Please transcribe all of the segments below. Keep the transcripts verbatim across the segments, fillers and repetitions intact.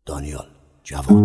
دانیال جواد.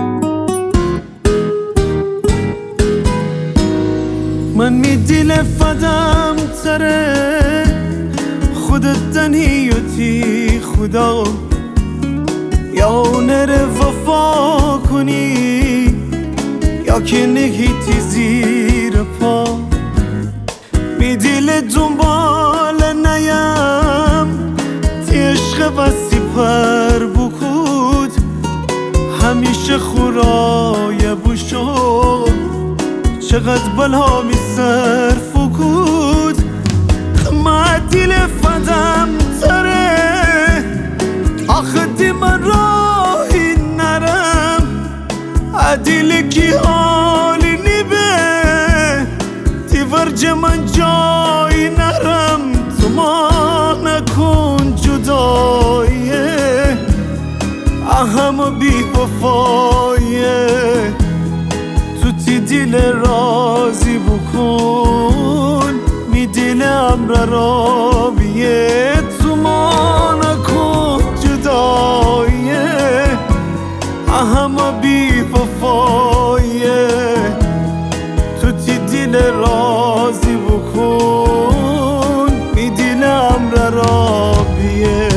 من می دل فدم تره خودت تنهیتی خدا، یا نره وفا کنی یا که نهیتی زیر پا. می دل دنبال نیم تی عشق بستی پر بکود، همیشه خورای بوشو چقدر بلا می سر فکود. ما دل فدم تره آخه دی من راهی نرم، عدیل کی حالی نیبه دی ورج من جایی نرم. تو ما نکن جدایه اهم بی وفایه، تو تی دل رازی بکن می دلم را بیه. تو ما نکن جدایه اهم بی وفایه، تو تی دل رازی بکن می دلم را بیه.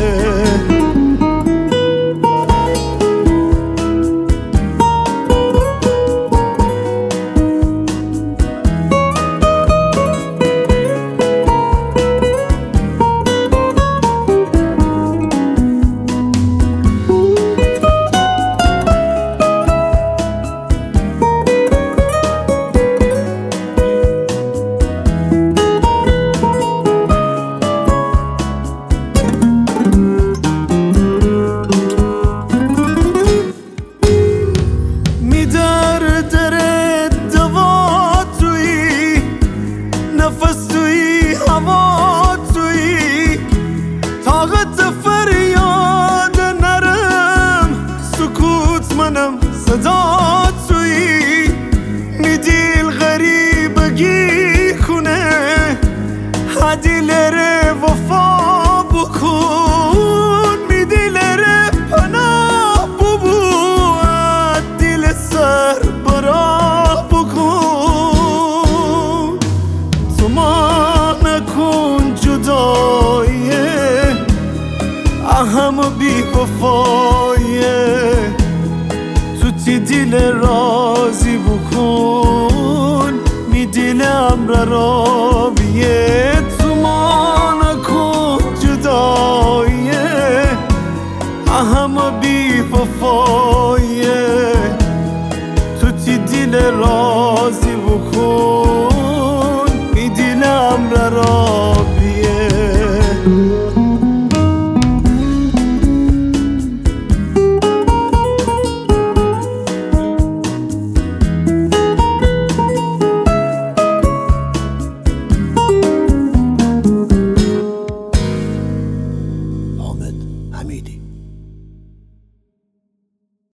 نفس توی هوا توی طاقت فریاد نرم، سکوت منم صدا توی میدیل غریبگی کنه هدیل ره وفا بکن، میدیل ره پناه ببو دل سر برا بکن. تو ما نکن جدایه اهم بی وفایه، تو تی دل رازی بکن می دلم را بیه. تو ما نکن جدایه اهم بی وفایه،